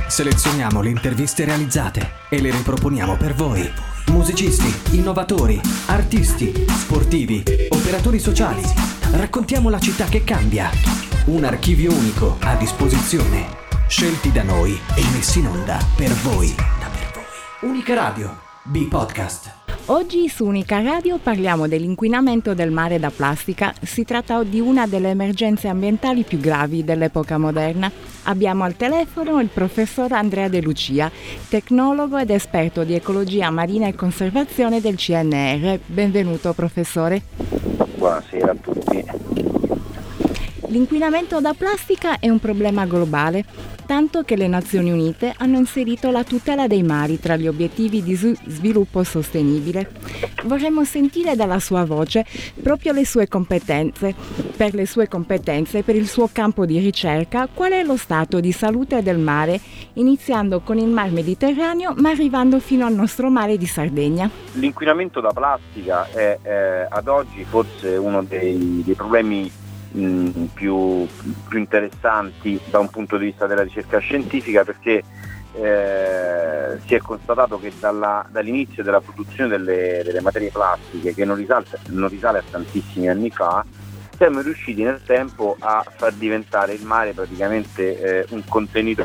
Selezioniamo le interviste realizzate e le riproponiamo per voi. Musicisti, innovatori, artisti, sportivi, operatori sociali. Raccontiamo la città che cambia. Un archivio unico a disposizione. Scelti da noi e messi in onda per voi. Unica Radio, B-Podcast. Oggi su Unica Radio parliamo dell'inquinamento del mare da plastica. Si tratta di una delle emergenze ambientali più gravi dell'epoca moderna. Abbiamo al telefono il professor Andrea De Lucia, tecnologo ed esperto di ecologia marina e conservazione del CNR. Benvenuto, professore. Buonasera a tutti. L'inquinamento da plastica è un problema globale, tanto che le Nazioni Unite hanno inserito la tutela dei mari tra gli obiettivi di sviluppo sostenibile. Vorremmo sentire dalla sua voce proprio le sue competenze. Per le sue competenze, per il suo campo di ricerca, qual è lo stato di salute del mare, iniziando con il Mar Mediterraneo ma arrivando fino al nostro mare di Sardegna? L'inquinamento da plastica è ad oggi forse uno dei problemi più interessanti da un punto di vista della ricerca scientifica, perché si è constatato che dall'inizio della produzione delle materie plastiche, che non risale a tantissimi anni fa, siamo riusciti nel tempo a far diventare il mare praticamente un contenitore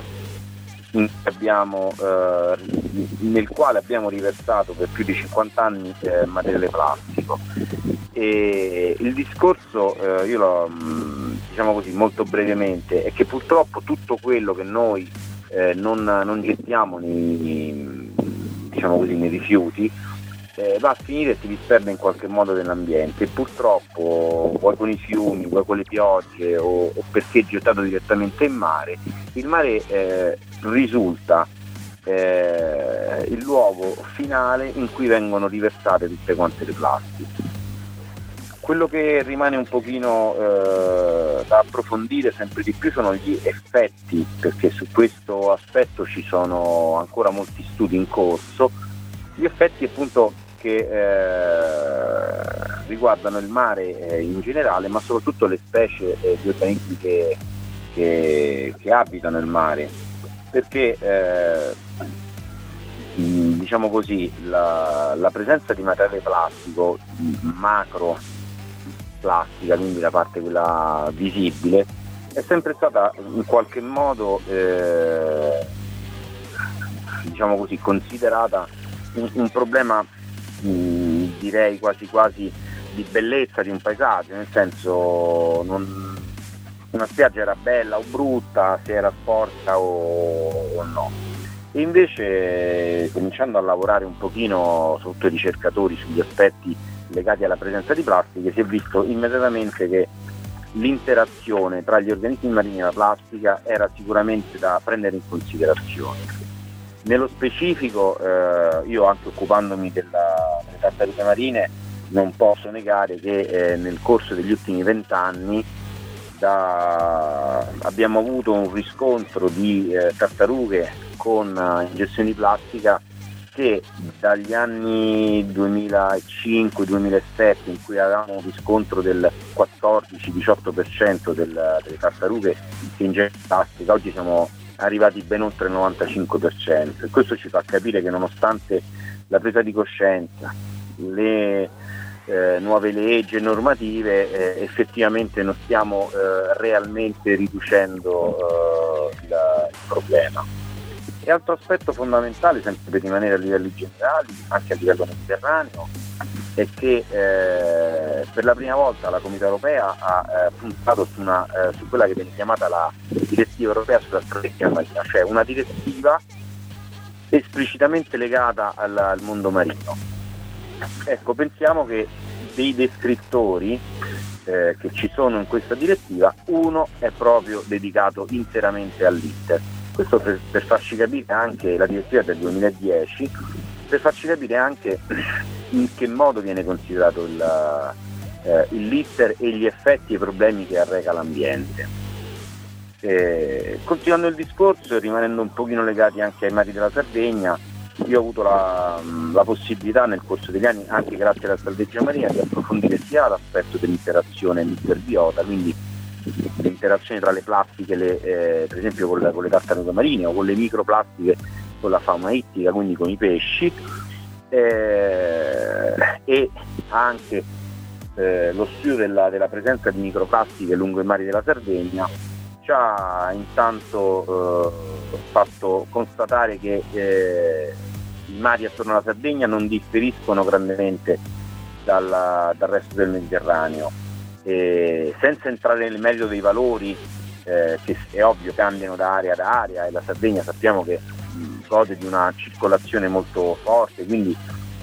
nel quale abbiamo riversato per più di 50 anni materiale plastico. E il discorso, io lo diciamo così molto brevemente, è che purtroppo tutto quello che noi non gettiamo nei rifiuti va a finire e si disperde in qualche modo nell'ambiente, e purtroppo vuoi con i fiumi, vuoi con le piogge o perché è gettato direttamente in mare, il mare risulta il luogo finale in cui vengono riversate tutte quante le plastiche. Quello che rimane un pochino da approfondire sempre di più sono gli effetti, perché su questo aspetto ci sono ancora molti studi in corso, gli effetti appunto che riguardano il mare in generale, ma soprattutto le specie di organismi che abitano il mare, perché diciamo così la presenza di materiale plastico macro plastica, quindi la parte quella visibile, è sempre stata in qualche modo diciamo così considerata un problema direi quasi di bellezza di un paesaggio, nel senso una spiaggia era bella o brutta, se era sporca o no. E invece, cominciando a lavorare un pochino, soprattutto i ricercatori, sugli aspetti legati alla presenza di plastiche, si è visto immediatamente che l'interazione tra gli organismi marini e la plastica era sicuramente da prendere in considerazione. Nello specifico, io anche occupandomi delle tartarughe marine, non posso negare che nel corso degli ultimi 20 anni abbiamo avuto un riscontro di tartarughe con ingestione di plastica che dagli anni 2005-2007, in cui avevamo un riscontro del 14-18% delle tartarughe che ingerono plastica, oggi siamo arrivati ben oltre il 95%, e questo ci fa capire che nonostante la presa di coscienza, le nuove leggi e normative, effettivamente non stiamo realmente riducendo il problema. E altro aspetto fondamentale, sempre per rimanere a livelli generali, anche a livello mediterraneo, è che per la prima volta la Comunità Europea ha puntato su quella che viene chiamata la direttiva europea sulla strategia marina, cioè una direttiva esplicitamente legata al mondo marino. Ecco, pensiamo che dei descrittori che ci sono in questa direttiva, uno è proprio dedicato interamente all'ITER. Questo per farci capire anche, la direttiva del 2010, per farci capire anche in che modo viene considerato l'ITER e gli effetti e i problemi che arreca l'ambiente. Continuando il discorso e rimanendo un pochino legati anche ai mari della Sardegna, io ho avuto la possibilità nel corso degli anni, anche grazie alla strategia marina, di approfondire sia l'aspetto dell'interazione mister-biota, quindi interazioni tra le plastiche, per esempio con le tartarughe marine, o con le microplastiche con la fauna ittica, quindi con i pesci, e anche lo studio della presenza di microplastiche lungo i mari della Sardegna ci ha intanto fatto constatare che i mari attorno alla Sardegna non differiscono grandemente dal resto del Mediterraneo, senza entrare nel merito dei valori che è ovvio cambiano da area ad area, e la Sardegna sappiamo che gode di una circolazione molto forte, quindi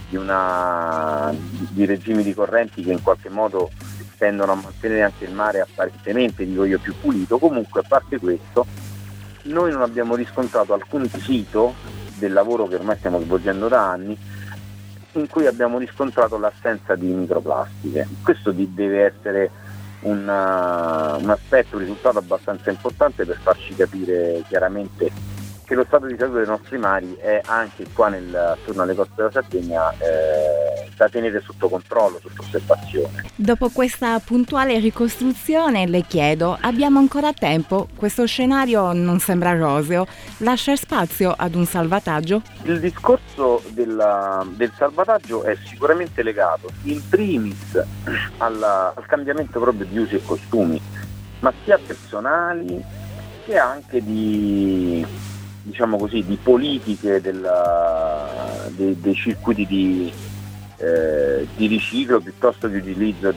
di regimi di correnti che in qualche modo tendono a mantenere anche il mare apparentemente, dico io, più pulito. Comunque, a parte questo, noi non abbiamo riscontrato alcun sito del lavoro che ormai stiamo svolgendo da anni in cui abbiamo riscontrato l'assenza di microplastiche. Questo deve essere un aspetto, un risultato abbastanza importante per farci capire chiaramente che lo stato di salute dei nostri mari è anche qua attorno alle coste della Sardegna da tenere sotto controllo, sotto osservazione. Dopo questa puntuale ricostruzione le chiedo, abbiamo ancora tempo? Questo scenario non sembra roseo. Lascia spazio ad un salvataggio? Il discorso del salvataggio è sicuramente legato in primis al cambiamento proprio di usi e costumi, ma sia personali che anche di politiche dei circuiti di riciclo, piuttosto di utilizzo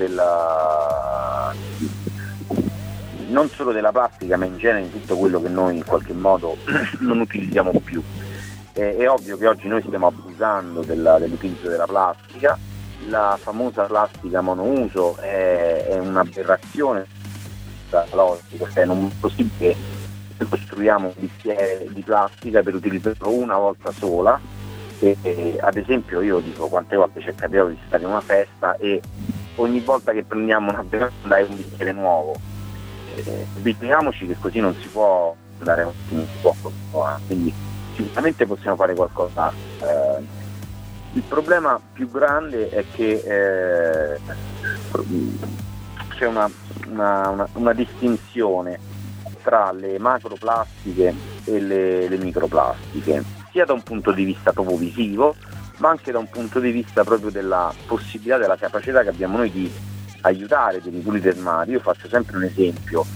non solo della plastica, ma in genere di tutto quello che noi in qualche modo non utilizziamo più. È ovvio che oggi noi stiamo abusando dell'utilizzo della plastica. La famosa plastica monouso è un'aberrazione logica, non è possibile che costruiamo un bicchiere di plastica per utilizzarlo una volta sola. Ad esempio, io dico, quante volte ci è capitato di stare in una festa e ogni volta che prendiamo una bevanda è un bicchiere nuovo. Abituiamoci che così non si può andare avanti, quindi sicuramente possiamo fare qualcosa. Il problema più grande è che c'è una distinzione tra le macroplastiche e le microplastiche, sia da un punto di vista proprio visivo, ma anche da un punto di vista proprio della possibilità, della capacità che abbiamo noi di aiutare, di ripulire il mare. Io faccio sempre un esempio,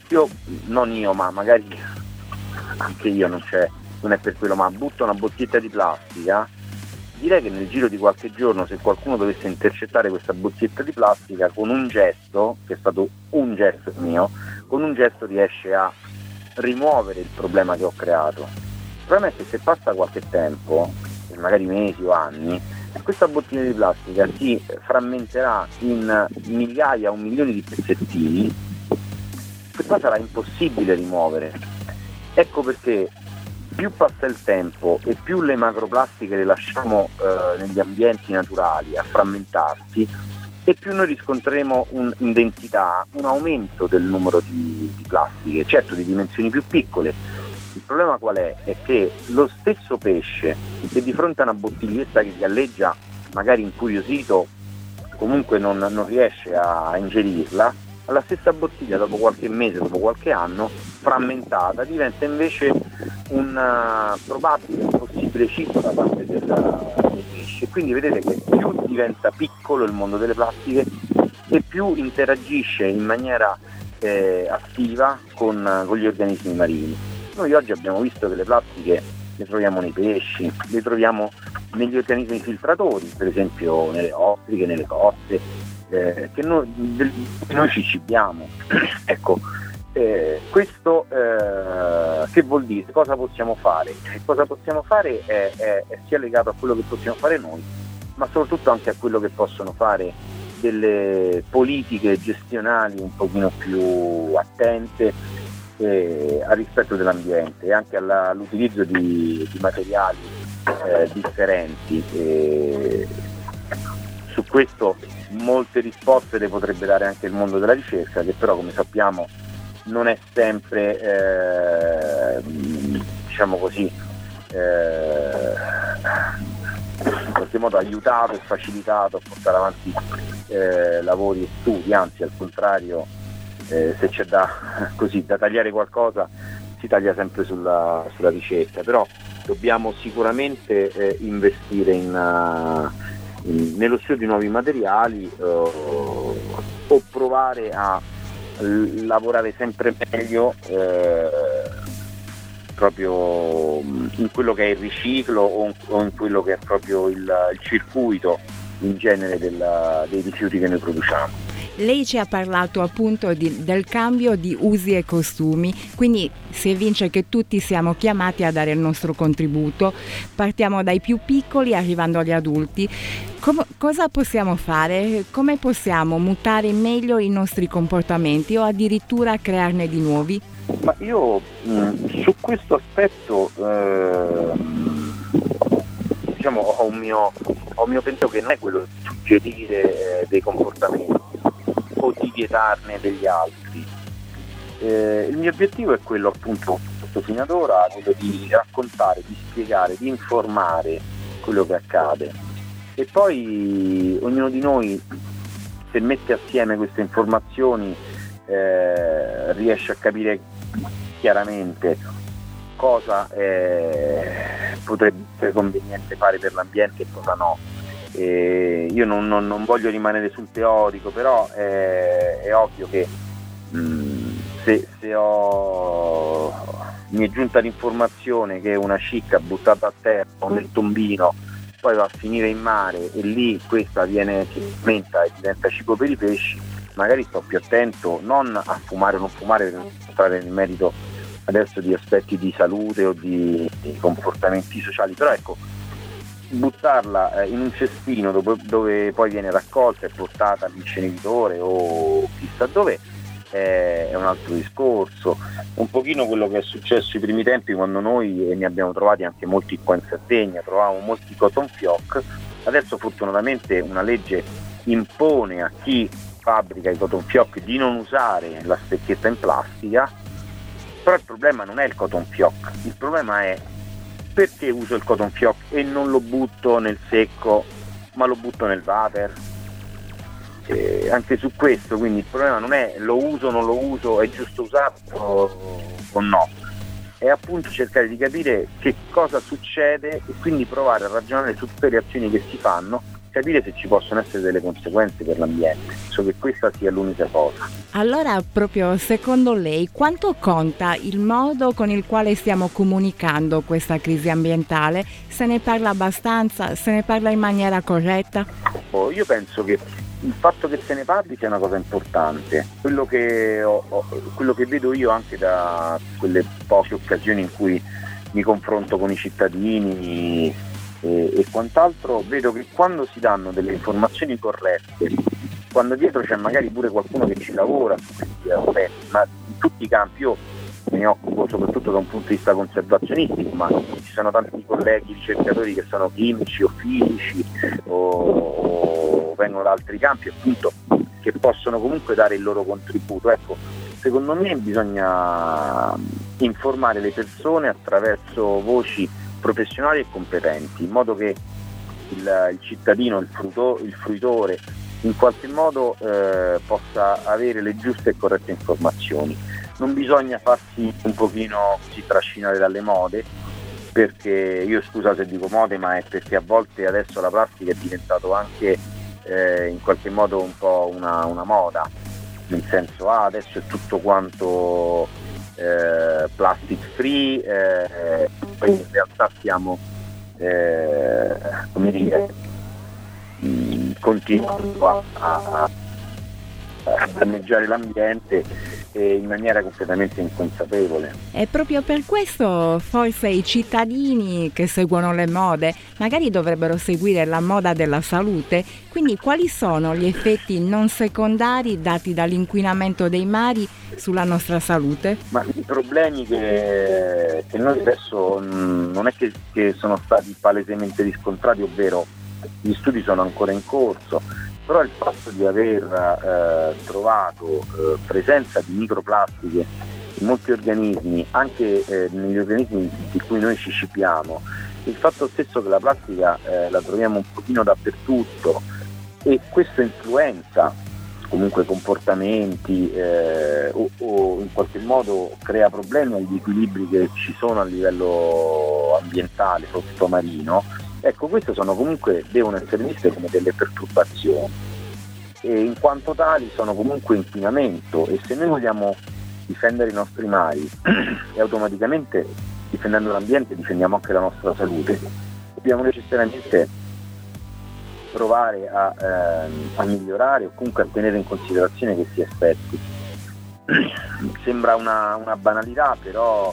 ma magari anche io, non è per quello, ma butto una bottiglietta di plastica, direi che nel giro di qualche giorno, se qualcuno dovesse intercettare questa bottiglietta di plastica, con un gesto, che è stato un gesto mio, con un gesto riesce a rimuovere il problema che ho creato. Il problema è che se passa qualche tempo, magari mesi o anni, questa bottiglia di plastica si frammenterà in migliaia o milioni di pezzettini, che poi sarà impossibile rimuovere. Ecco perché più passa il tempo e più le macroplastiche le lasciamo negli ambienti naturali a frammentarsi, e più noi riscontreremo in densità un aumento del numero di plastiche, certo di dimensioni più piccole. Il problema qual è? È che lo stesso pesce, che di fronte a una bottiglietta che galleggia, magari incuriosito, comunque non riesce a ingerirla, alla stessa bottiglia dopo qualche mese, dopo qualche anno, frammentata, diventa invece un probabile, un possibile cibo da parte del pesce. Quindi vedete che più diventa piccolo il mondo delle plastiche e più interagisce in maniera attiva con gli organismi marini. Noi oggi abbiamo visto che le plastiche le troviamo nei pesci, le troviamo negli organismi filtratori, per esempio nelle ostriche, nelle coste, che noi ci cibiamo. Ecco, questo che vuol dire? Cosa possiamo fare? Cosa possiamo fare è sia legato a quello che possiamo fare noi, ma soprattutto anche a quello che possono fare delle politiche gestionali un pochino più attente al rispetto dell'ambiente e anche all'utilizzo di materiali differenti. Su questo molte risposte le potrebbe dare anche il mondo della ricerca, che però, come sappiamo, non è sempre diciamo così in qualche modo aiutato e facilitato a portare avanti lavori e studi, anzi al contrario se c'è da tagliare qualcosa si taglia sempre sulla ricetta, però dobbiamo sicuramente investire nello studio di nuovi materiali o provare a lavorare sempre meglio proprio in quello che è il riciclo o in quello che è proprio il circuito in genere dei rifiuti che noi produciamo. Lei ci ha parlato appunto del cambio di usi e costumi, quindi si evince che tutti siamo chiamati a dare il nostro contributo. Partiamo dai più piccoli arrivando agli adulti. Cosa possiamo fare? Come possiamo mutare meglio i nostri comportamenti o addirittura crearne di nuovi? Ma io su questo aspetto ho un mio pensiero che non è quello di suggerire dei comportamenti o di vietarne degli altri. Il mio obiettivo è quello, appunto, fatto fino ad ora, quello di raccontare, di spiegare, di informare quello che accade, e poi ognuno di noi, se mette assieme queste informazioni, riesce a capire chiaramente cosa potrebbe essere conveniente fare per l'ambiente e cosa no. Io non voglio rimanere sul teorico, però è ovvio che se mi è giunta l'informazione che una cicca buttata a terra o nel tombino poi va a finire in mare e lì questa si aumenta e diventa cibo per i pesci, magari sto più attento non a fumare o non fumare, per non entrare nel merito adesso di aspetti di salute o di comportamenti sociali, però ecco, buttarla in un cestino dove poi viene raccolta e portata all'inceneritore o chissà dove è un altro discorso. Un pochino quello che è successo i primi tempi, quando noi, e ne abbiamo trovati anche molti qua in Sardegna, trovavamo molti cotton fioc. Adesso fortunatamente una legge impone a chi fabbrica i cotton fioc di non usare la stecchetta in plastica, però il problema non è il cotton fioc, il problema è: perché uso il cotton fioc e non lo butto nel secco ma lo butto nel water? Anche su questo, quindi il problema non è lo uso o non lo uso, è giusto usarlo o no, è appunto cercare di capire che cosa succede e quindi provare a ragionare su tutte le azioni che si fanno, capire se ci possono essere delle conseguenze per l'ambiente, so che questa sia l'unica cosa. Allora, proprio secondo lei, quanto conta il modo con il quale stiamo comunicando questa crisi ambientale? Se ne parla abbastanza? Se ne parla in maniera corretta? Io penso che il fatto che se ne parli sia una cosa importante. Quello che vedo io anche da quelle poche occasioni in cui mi confronto con i cittadini e quant'altro, vedo che quando si danno delle informazioni corrette, quando dietro c'è magari pure qualcuno che ci lavora su questi aspetti, ma in tutti i campi, io me ne occupo soprattutto da un punto di vista conservazionistico, ma ci sono tanti colleghi ricercatori che sono chimici o fisici o vengono da altri campi, appunto, che possono comunque dare il loro contributo. Ecco, secondo me bisogna informare le persone attraverso voci professionali e competenti, in modo che il cittadino, il fruitore, in qualche modo possa avere le giuste e corrette informazioni. Non bisogna farsi un pochino così trascinare dalle mode, perché io, scusa se dico mode, ma è perché a volte adesso la plastica è diventato anche in qualche modo un po' una moda, nel senso adesso è tutto quanto plastic free, poi in realtà stiamo continuando a danneggiare l'ambiente in maniera completamente inconsapevole. E proprio per questo forse i cittadini che seguono le mode magari dovrebbero seguire la moda della salute. Quindi quali sono gli effetti non secondari dati dall'inquinamento dei mari sulla nostra salute? Ma i problemi che noi adesso non è che sono stati palesemente riscontrati, ovvero gli studi sono ancora in corso, però il fatto di aver trovato presenza di microplastiche in molti organismi, anche negli organismi di cui noi ci cibiamo, il fatto stesso che la plastica la troviamo un pochino dappertutto, e questo influenza comunque comportamenti o in qualche modo crea problemi agli equilibri che ci sono a livello ambientale sottomarino, ecco, queste devono essere viste come delle perturbazioni e in quanto tali sono comunque inquinamento, e se noi vogliamo difendere i nostri mari e automaticamente difendendo l'ambiente difendiamo anche la nostra salute, dobbiamo necessariamente provare a migliorare o comunque a tenere in considerazione questi aspetti. Sembra una banalità, però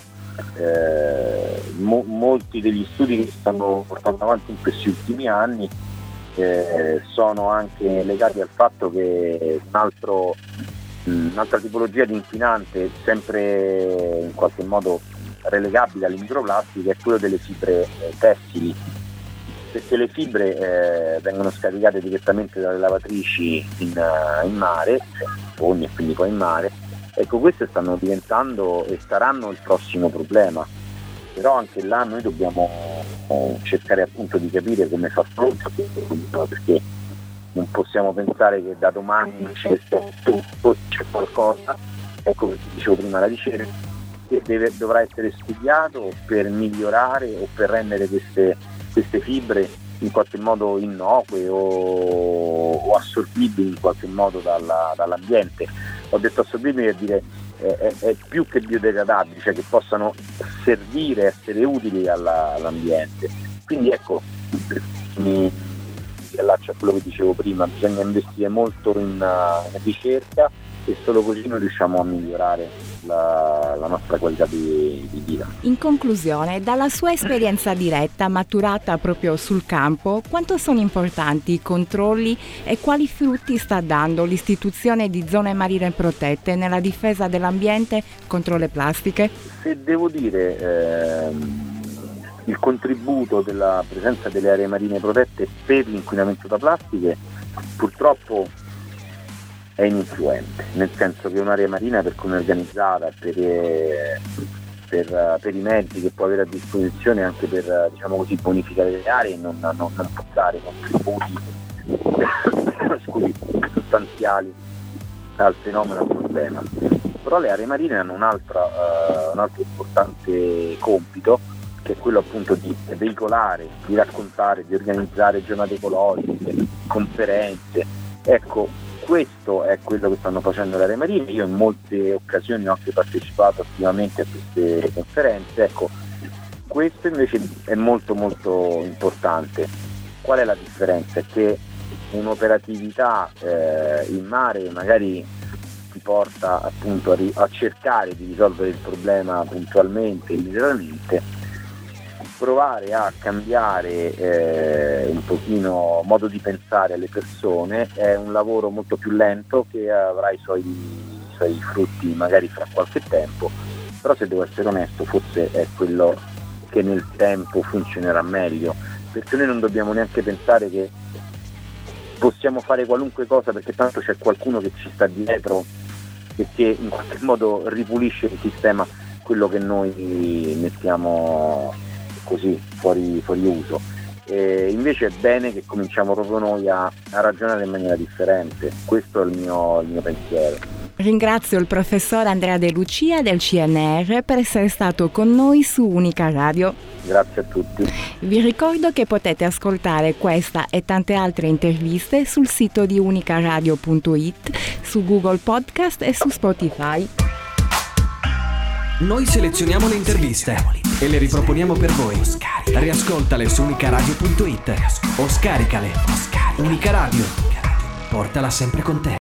molti degli studi che si stanno portando avanti in questi ultimi anni sono anche legati al fatto che un'altra tipologia di inquinante sempre in qualche modo relegabile alle microplastiche è quello delle fibre tessili, perché le fibre vengono scaricate direttamente dalle lavatrici in mare, fogni e quindi poi in mare. Ecco, queste stanno diventando e saranno il prossimo problema, però anche là noi dobbiamo cercare appunto di capire come far fronte a questo problema, perché non possiamo pensare che da domani c'è tutto, c'è qualcosa, ecco come dicevo prima, la ricerca che dovrà essere studiato per migliorare o per rendere queste fibre in qualche modo innocue o assorbibili in qualche modo dall'ambiente. Ho detto assorbibili per dire è più che biodegradabili, cioè che possano servire, essere utili all'ambiente. Quindi ecco, mi allaccio a quello che dicevo prima, bisogna investire molto in ricerca e solo così noi riusciamo a migliorare la nostra qualità di vita. In conclusione, dalla sua esperienza diretta maturata proprio sul campo, quanto sono importanti i controlli e quali frutti sta dando l'istituzione di zone marine protette nella difesa dell'ambiente contro le plastiche? Se devo dire il contributo della presenza delle aree marine protette per l'inquinamento da plastiche purtroppo è ininfluente, nel senso che un'area marina, per come è organizzata, per i mezzi che può avere a disposizione anche per, diciamo così, bonificare le aree, non può dare contributi sostanziali al fenomeno, al problema. Però le aree marine hanno un altro importante compito, che è quello appunto di veicolare, di raccontare, di organizzare giornate ecologiche, conferenze. Ecco, questo è quello che stanno facendo le aree marine. Io in molte occasioni ho anche partecipato attivamente a queste conferenze. Ecco, questo invece è molto molto importante. Qual è la differenza? È che un'operatività in mare magari ti porta appunto a cercare di risolvere il problema puntualmente, immediatamente. Provare a cambiare un pochino modo di pensare alle persone è un lavoro molto più lento, che avrà i suoi frutti magari fra qualche tempo, però se devo essere onesto forse è quello che nel tempo funzionerà meglio, perché noi non dobbiamo neanche pensare che possiamo fare qualunque cosa perché tanto c'è qualcuno che ci sta dietro e che in qualche modo ripulisce il sistema, quello che noi mettiamo così fuori uso. E invece è bene che cominciamo proprio noi a ragionare in maniera differente. Questo è il mio pensiero. Ringrazio il professor Andrea De Lucia del CNR per essere stato con noi su Unica Radio. Grazie a tutti. Vi ricordo che potete ascoltare questa e tante altre interviste sul sito di unicaradio.it, su Google Podcast e su Spotify. Noi selezioniamo le interviste e le riproponiamo per voi. Riascoltale su unicaradio.it o scaricale. Unica Radio, portala sempre con te.